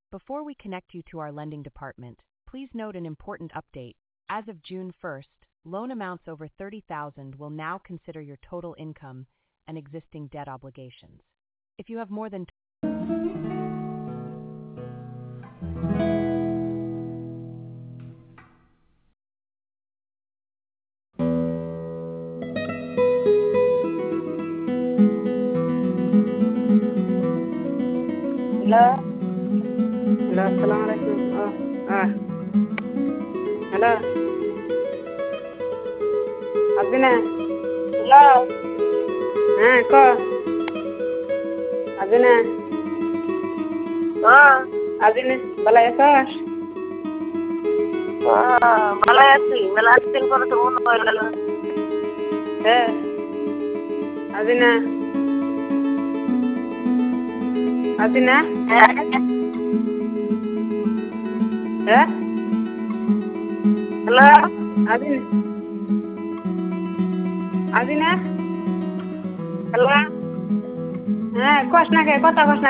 Before we connect you to our lending department, please note an important update. As of June 1st, loan amounts over $30,000 will now consider your total income and existing debt obligations. If you have more than Hello. Hello. Assalamualaikum. Hello. Abina. Hello. Ko. Abina. Abina. Balaya sir. Malati ko to mo no. Abina. Abina. Hello. Abina. Abina. Hello. Kosna ke kota kosna